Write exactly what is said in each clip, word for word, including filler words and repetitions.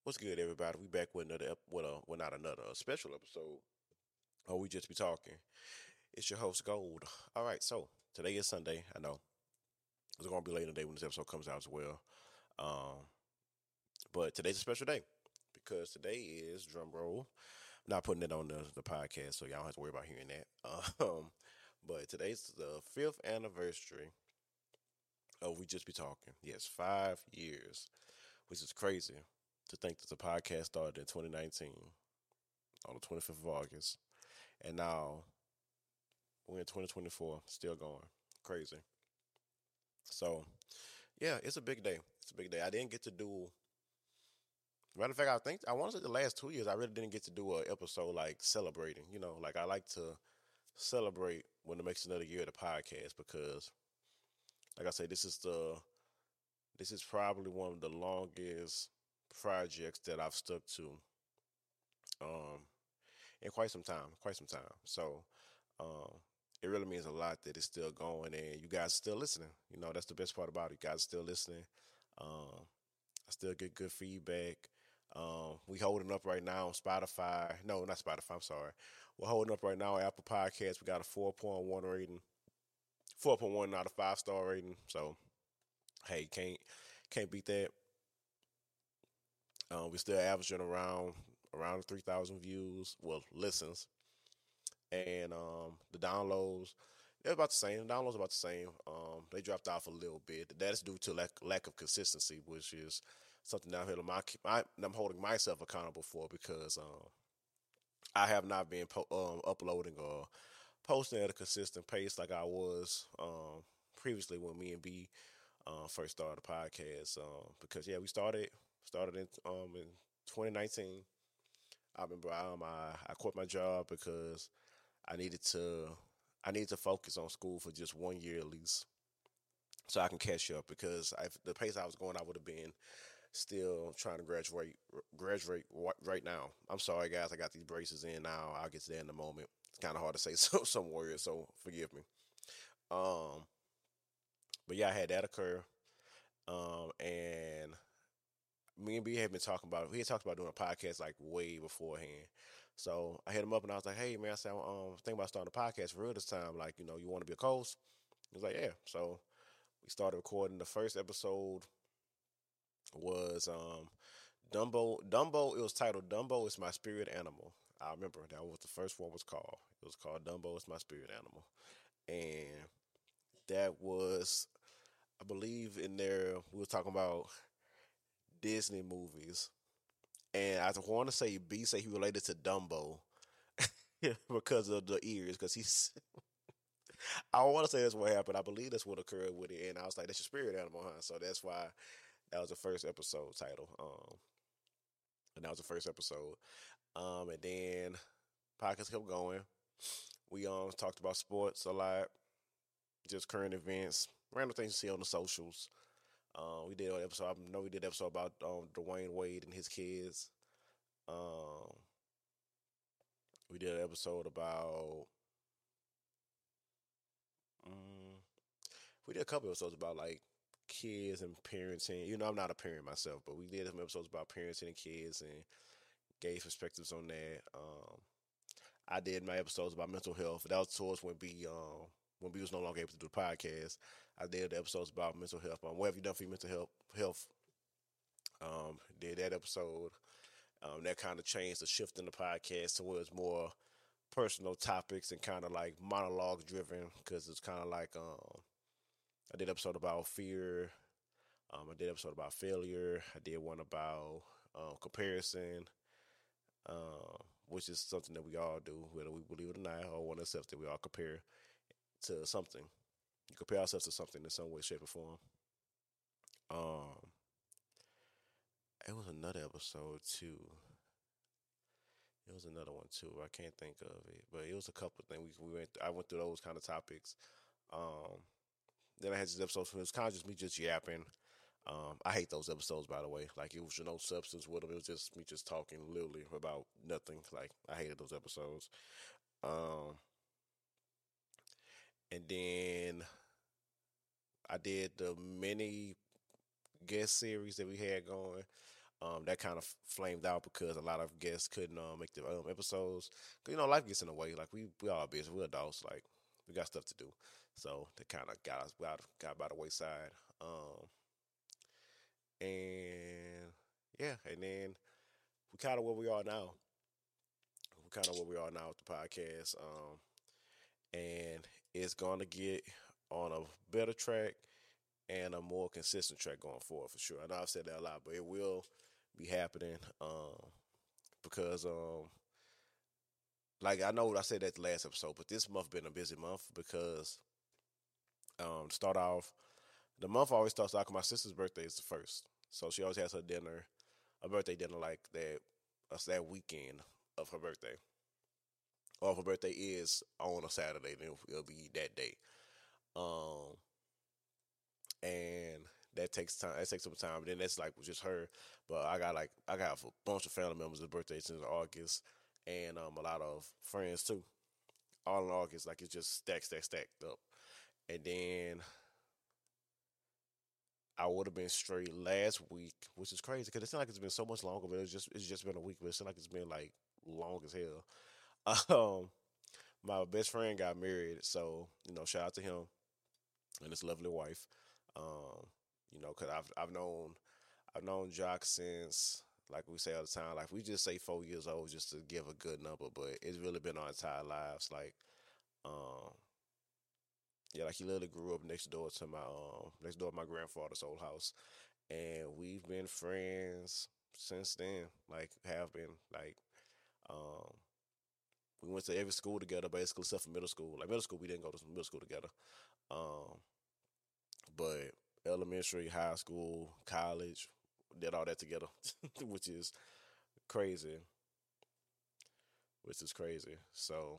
What's good, everybody? We back with another, ep- with a, well, not another, a special episode. Oh, we just be talking. It's your host Gold. All right, so today is Sunday. I know it's gonna be late in the day when this episode comes out as well. Um, but today's a special day because today is drum roll. I'm not putting it on the, the podcast, so y'all don't have to worry about hearing that. Um, but today's the fifth anniversary of We Just Be Talking. Yes, five years, which is crazy to think that the podcast started in twenty nineteen on the twenty-fifth of August. And now we're in twenty twenty-four, still going. Crazy. So, yeah, it's a big day. It's a big day. I didn't get to do, matter of fact, I think, I want to say the last two years, I really didn't get to do an episode like celebrating. You know, like I like to celebrate when it makes another year of the podcast because, like I say, this is the, this is probably one of the longest projects that I've stuck to um, in quite some time, quite some time. So, um, it really means a lot that it's still going and you guys still listening. You know, that's the best part about it. You guys still listening. Um, I still get good feedback. Um, we holding up right now on Spotify. No, not Spotify. I'm sorry. We're holding up right now on Apple Podcasts. We got a four point one rating, four point one out of five star rating. So hey, can't can't beat that. Um, we're still averaging around around three thousand views. Well, listens and um, the downloads. They're about the same. The downloads about the same. Um, they dropped off a little bit. That's due to lack lack of consistency, which is something that I'm holding, my, my, I'm holding myself accountable for because um, I have not been po- um, uploading or posting at a consistent pace like I was um, previously when me and B uh, first started the podcast. Um, because yeah, we started started in um, in twenty nineteen. I remember um, I I quit my job because I needed to I needed to focus on school for just one year at least, so I can catch up. Because I, the pace I was going, I would have been still trying to graduate graduate right now. I'm sorry, guys. I got these braces in now. I'll get to that in a moment. It's kind of hard to say some some words, so forgive me. Um, but yeah, I had that occur. Um, and me and B had been talking about. We had talked about doing a podcast like way beforehand. So I hit him up and I was like, "Hey man, I said, um, thinking about starting a podcast for real this time. Like, you know, you want to be a co-host?" He was like, "Yeah." So we started recording. The first episode was um Dumbo. Dumbo. It was titled "Dumbo is My Spirit Animal." I remember that was the first one was called. It was called "Dumbo is My Spirit Animal," and that was, I believe, in there we were talking about Disney movies, and I want to say B say he related to Dumbo because of the ears, because he's. I want to say that's what happened. I believe that's what occurred with it, and I was like, "That's your spirit animal, huh?" So that's why that was the first episode title. Um, and that was the first episode. Um, and then podcast kept going. We um talked about sports a lot, just current events, random things you see on the socials. Um, we did an episode. I know we did an episode about um Dwayne Wade and his kids. Um, we did an episode about. Um, we did a couple episodes about like kids and parenting. You know, I'm not a parent myself, but we did some episodes about parenting and kids and gave perspectives on that. Um, I did my episodes about mental health. That was towards when B um when B was no longer able to do the podcast. I did the episodes about mental health. Um, what have you done for your mental health? Health. Um, did that episode. Um, that kind of changed the shift in the podcast towards more personal topics and kind of like monologue driven because it's kind of like um I did an episode about fear. Um, I did an episode about failure. I did one about um, comparison, uh, which is something that we all do, whether we believe it or not, or one of ourselves that we all compare to something. You compare ourselves to something in some way, shape, or form. Um, it was another episode too. It was another one too. I can't think of it, but it was a couple of things we, we went. I went through those kind of topics. Um, then I had this episode. It was kind of just me just yapping. Um, I hate those episodes, by the way. Like it was no substance with them. It was just me just talking literally about nothing. Like I hated those episodes. Um, and then I did the mini guest series that we had going. Um, that kind of flamed out because a lot of guests couldn't uh, make the um, episodes. 'Cause, you know, life gets in the way. Like we we all busy. We're adults. Like we got stuff to do. So they kind of got us got, got by the wayside. Um, and yeah, and then we kind of where we are now. We kind of where we are now with the podcast. Um, and it's gonna get on a better track and a more consistent track going forward for sure. I know I've said that a lot, but it will be happening. Um, because um like I know I said that the last episode, but this month been a busy month because um to start off, the month always starts out 'cause my sister's birthday is the first. So she always has her dinner, a birthday dinner like that us that weekend of her birthday. Or if her birthday is on a Saturday, then it'll be that day. Um and that takes time. That takes some time. Then that's like just her. But I got like I got a bunch of family members' birthdays since August, and um a lot of friends too. All in August, like it's just stacked, stacked, stacked up. And then I would have been straight last week, which is crazy because it seems like it's been so much longer. But it's just it's just been a week, but it seems like it's been like long as hell. Um, my best friend got married, so you know, shout out to him and his lovely wife. Um, you know, cause I've I've known I've known Jock since, like we say all the time, like we just say four years old just to give a good number, but it's really been our entire lives. Like, um, yeah, like he literally grew up next door to my um next door to my grandfather's old house, and we've been friends since then. Like, have been like, um, we went to every school together, basically except for middle school. Like middle school, we didn't go to middle school together. Um, but elementary, high school, college, did all that together, which is crazy, which is crazy. So,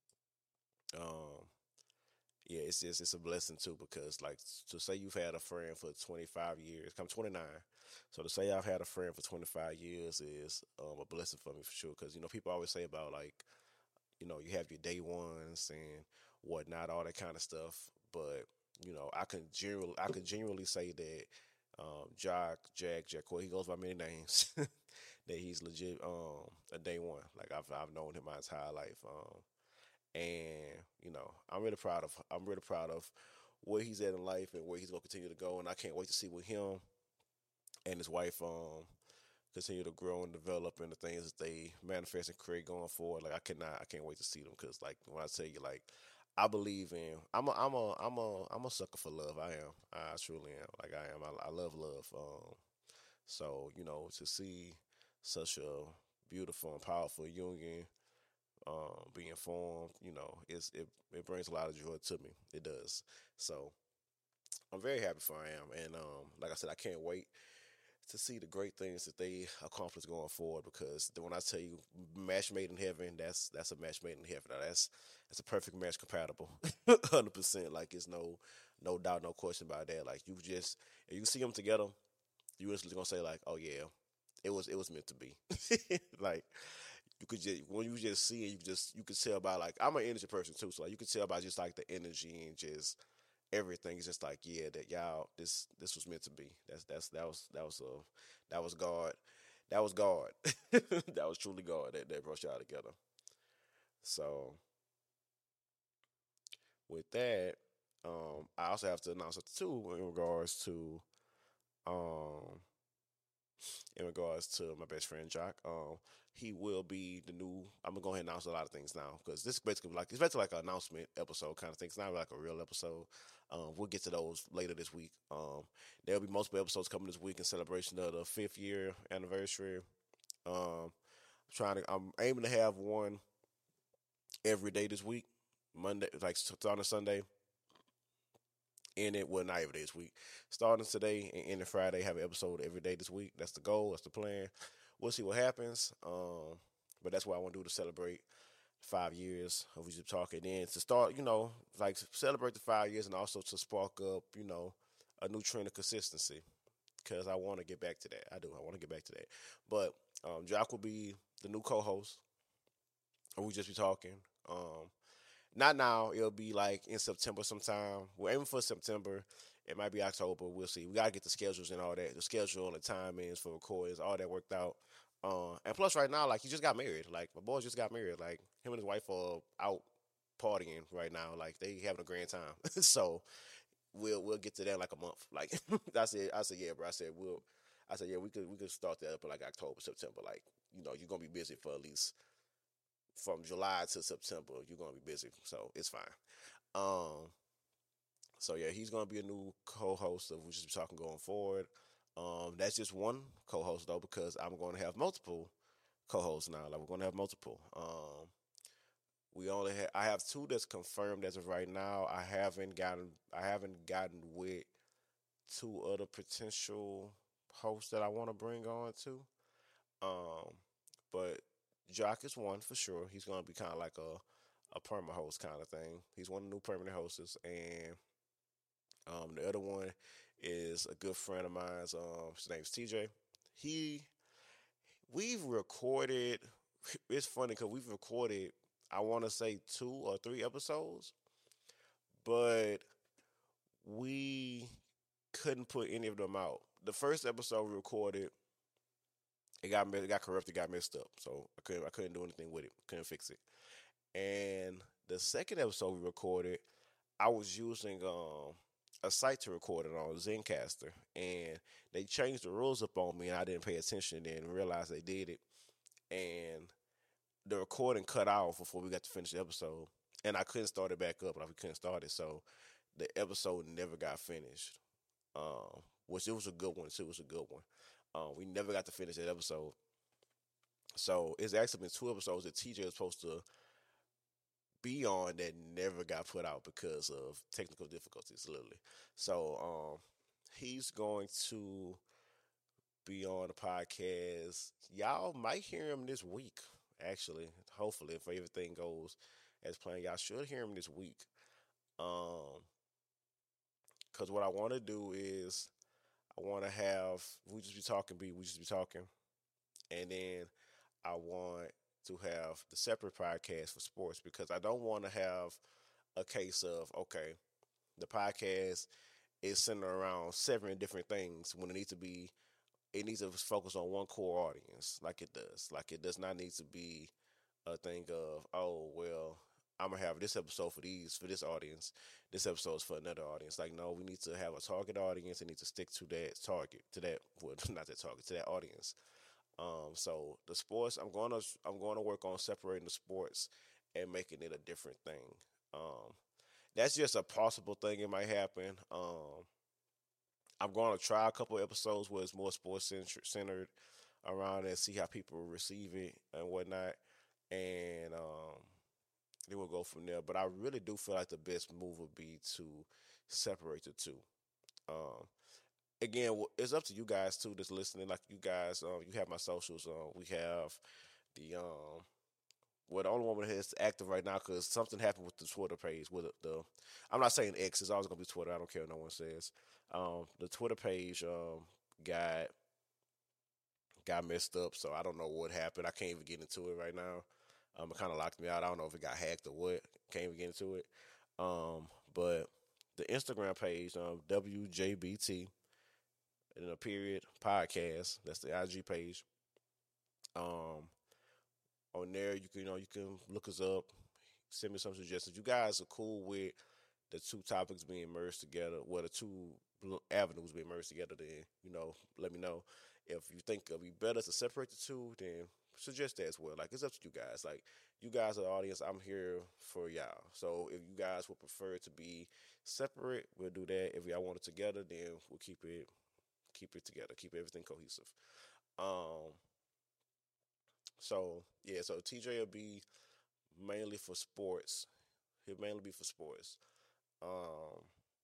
um, yeah, it's just it's a blessing too because like to say you've had a friend for twenty five years, I'm twenty-nine, so to say I've had a friend for twenty five years is um, a blessing for me for sure. Because you know people always say about like you know you have your day ones and whatnot, all that kind of stuff, but you know I can generally I can genuinely say that um, Jock, Jack, Jacko, he goes by many names. That he's legit um, a day one. Like I've I've known him my entire life. Um, and you know I'm really proud of I'm really proud of where he's at in life and where he's gonna continue to go, and I can't wait to see what him and his wife um continue to grow and develop and the things that they manifest and create going forward. Like I cannot I can't wait to see them because like when I tell you like I believe in I'm a I'm a I'm a I'm a sucker for love. I am I truly am like I am I, I love love. Um, so you know to see such a beautiful and powerful union um, being formed, you know, it's, it it brings a lot of joy to me. It does. So I'm very happy for I am, and um, like I said, I can't wait to see the great things that they accomplish going forward. Because when I tell you match made in heaven, that's that's a match made in heaven. Now, that's that's a perfect match compatible, hundred percent. Like it's no no doubt, no question about that. Like you just if you see them together, you instantly gonna say like, oh yeah, it was it was meant to be. Like you could just when you just see it, you just you could tell by like I'm an energy person too, so like you could tell by just like the energy and just everything. It's just like yeah, that y'all this this was meant to be. That's that's that was that was uh that was God, that was God, that was truly God that that brought y'all together. So with that, um, I also have to announce something too in regards to um in regards to my best friend Jock. Um, he will be the new. I'm gonna go ahead and announce a lot of things now because this is basically like it's basically like an announcement episode kind of thing. It's not like a real episode. Um, we'll get to those later this week. Um, there'll be multiple episodes coming this week in celebration of the fifth year anniversary. Um, I'm trying to. I'm aiming to have one every day this week. Monday, like starting Sunday, in it. Well, not every day this week. Starting today and ending Friday, have an episode every day this week. That's the goal. That's the plan. We'll see what happens. Um, but that's what I want to do to celebrate five years of We Just Talking. Then to start, you know, like celebrate the five years and also to spark up, you know, a new trend of consistency. Because I want to get back to that. I do. I want to get back to that. But um, Jock will be the new co-host. We just be talking. Um, not now. It'll be like in September sometime. We're aiming for September. It might be October. We'll see. We gotta get the schedules and all that. The schedule and the timings for recordings, all that worked out. Uh, and plus, right now, like he just got married. Like my boy just got married. Like him and his wife are out partying right now. Like they having a grand time. So we'll we'll get to that in like a month. Like I said, I said yeah, bro. I said we'll. I said yeah, we could we could start that up in like October, September. Like you know, you're gonna be busy for at least from July to September. You're gonna be busy, so it's fine. Um, so yeah, he's gonna be a new co-host of We Just Be Talking going forward. Um, that's just one co-host though, because I'm going to have multiple co-hosts now. Like we're going to have multiple. Um, we only have I have two that's confirmed as of right now. I haven't gotten I haven't gotten with two other potential hosts that I want to bring on to. Um, but Jock is one for sure. He's going to be kind of like a a perma host kind of thing. He's one of the new permanent hosts, and um, the other one is a good friend of mine's. Um, his name's T J. He we've recorded. It's funny because we've recorded. I want to say two or three episodes, but we couldn't put any of them out. The first episode we recorded, it got it got corrupted, got messed up, so I couldn't I couldn't do anything with it. Couldn't fix it. And the second episode we recorded, I was using um a site to record it on, Zencaster, and they changed the rules up on me, and I didn't pay attention then and realized they did it, and the recording cut off before we got to finish the episode, and I couldn't start it back up, like we couldn't start it, so the episode never got finished. Um, which it was a good one too. It was a good one. Um, we never got to finish that episode, so it's actually been two episodes that T J was supposed to be on that never got put out because of technical difficulties, literally. So um, he's going to be on the podcast. Y'all might hear him this week, actually. Hopefully, if everything goes as planned, y'all should hear him this week. Um, because what I want to do is I want to have we just be talking, be we just be talking, and then I want to have the separate podcast for sports because I don't want to have a case of okay, the podcast is centered around seven different things when it needs to be it needs to focus on one core audience like it does. Like it does not need to be a thing of oh well I'm gonna have this episode for these for this audience, this episode is for another audience. Like no, we need to have a target audience and need to stick to that target to that well not that target to that audience. Um, so the sports, I'm going to I'm going to work on separating the sports and making it a different thing. Um, that's just a possible thing. It might happen. Um, I'm going to try a couple episodes where it's more sports centered around and see how people receive it and whatnot, and um, it will go from there. But I really do feel like the best move would be to separate the two. Um, again, it's up to you guys too that's listening. Like you guys, um, you have my socials. Um, we have the um, well, the only one that's active right now because something happened with the Twitter page. With the, the, I'm not saying X. It's always gonna be Twitter. I don't care what no one says. Um, the Twitter page um got got messed up, so I don't know what happened. I can't even get into it right now. Um, it kind of locked me out. I don't know if it got hacked or what. Can't even get into it. Um, but the Instagram page, um, W J B T in a period podcast. That's the I G page. Um, on there you can you know you can look us up, send me some suggestions. You guys are cool with the two topics being merged together, well the two avenues being merged together. Then you know let me know if you think it'll be better to separate the two. Then suggest that as well. Like it's up to you guys. Like you guys are the audience. I'm here for y'all. So if you guys would prefer it to be separate, we'll do that. If y'all want it together, then we'll keep it keep it together, keep everything cohesive. Um, so yeah, so T J will be mainly for sports. He'll mainly be for sports. Um,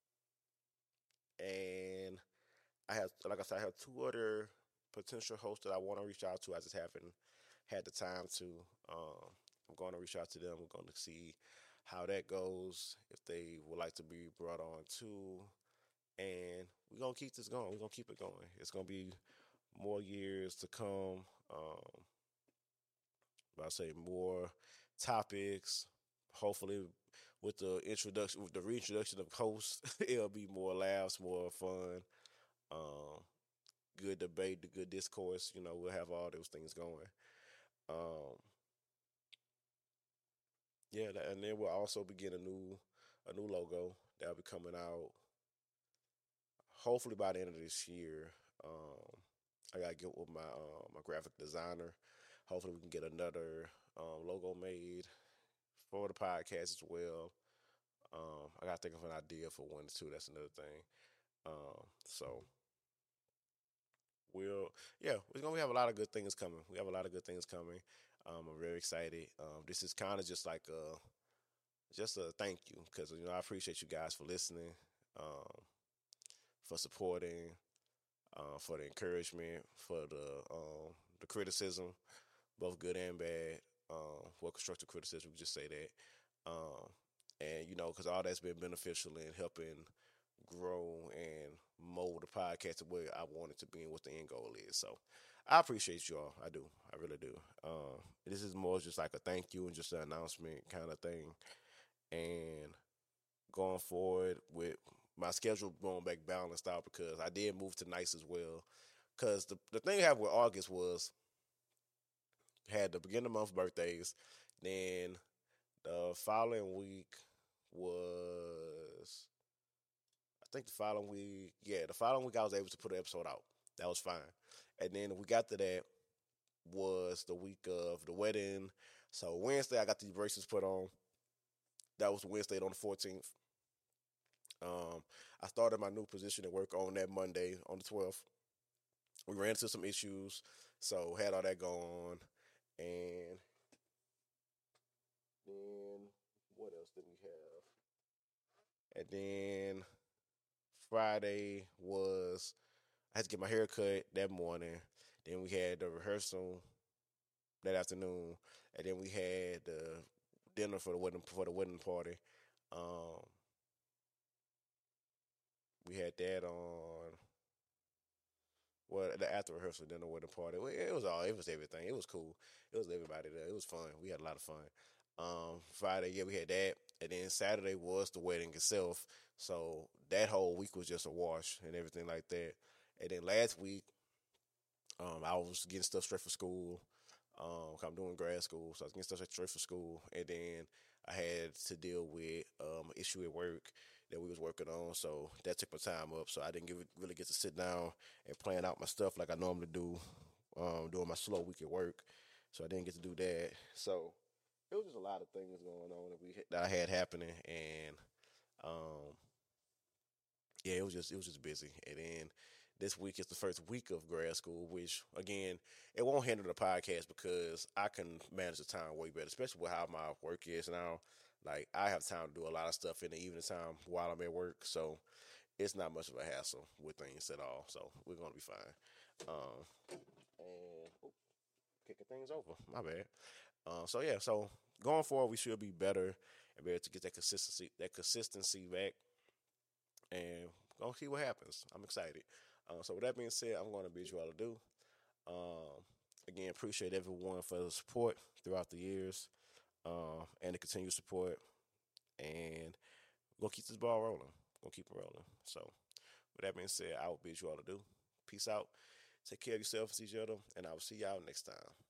and I have, like I said, I have two other potential hosts that I want to reach out to. I just haven't had the time to. Um, I'm going to reach out to them. We're going to see how that goes. If they would like to be brought on too, and we're gonna keep this going. We're gonna keep it going. It's gonna be more years to come. Um, I say more topics. Hopefully, with the introduction, with the reintroduction of hosts, it'll be more laughs, more fun, um, good debate, the good discourse. You know, we'll have all those things going. Um, yeah, that, and then we'll also begin a new a new logo that'll be coming out hopefully by the end of this year. Um, I gotta get with my uh, my graphic designer. Hopefully, we can get another um, logo made for the podcast as well. Um, I gotta think of an idea for one too. That's another thing. Um, so we'll yeah, we're gonna have a lot of good things coming. We have a lot of good things coming. Um, I'm very excited. Um, this is kind of just like a just a thank you because you know I appreciate you guys for listening, um, for supporting, uh, for the encouragement, for the um, the criticism, both good and bad. Um, well, constructive criticism, we just say that. Um, and you know, because all that's been beneficial in helping grow and mold the podcast to where I want it to be and what the end goal is. So I appreciate you all. I do. I really do. Um, this is more just like a thank you and just an announcement kind of thing. And going forward with my schedule going back balanced out because I did move to nights as well. Because the, the thing I had with August was had the beginning of the month birthdays, then the following week was I think the following week, yeah, the following week I was able to put an episode out. That was fine. And then the week after that was the week of the wedding. So Wednesday I got these braces put on. That was Wednesday on the fourteenth. Um, I started my new position at work on that Monday on the twelfth. We ran into some issues, so had all that going on. And then what else did we have? And then Friday was I had to get my hair cut that morning. Then we had the rehearsal that afternoon, and then we had the dinner for the wedding for the wedding party. Um, we had that on well the after rehearsal dinner wedding party. It was all it was everything. It was cool. It was everybody there. It was fun. We had a lot of fun. Um, Friday, yeah, we had that, and then Saturday was the wedding itself. So that whole week was just a wash and everything like that. And then last week, um, I was getting stuff straight for school. Um, 'cause I'm doing grad school, so I was getting stuff straight for school, and then I had to deal with um, an issue at work that we was working on, so that took my time up. So I didn't give, really get to sit down and plan out my stuff like I normally do um, during my slow week at work. So I didn't get to do that. So it was just a lot of things going on that we that I had happening, and um, yeah, it was just it was just busy. And then this week is the first week of grad school, which again, it won't hinder the podcast because I can manage the time way better, especially with how my work is now. Like I have time to do a lot of stuff in the evening time while I'm at work, so it's not much of a hassle with things at all. So we're gonna be fine. Um, and oh, kicking things over, my bad. Uh, so yeah, so going forward, we should be better and be able to get that consistency, that consistency back, and gonna see what happens. I'm excited. Uh, so with that being said, I'm going to bid you all adieu. Um, Again, appreciate everyone for the support throughout the years uh, and the continued support. And we're going to keep this ball rolling. We're going to keep it rolling. So with that being said, I will bid you all adieu. Peace out. Take care of yourself, each other, and I will see y'all next time.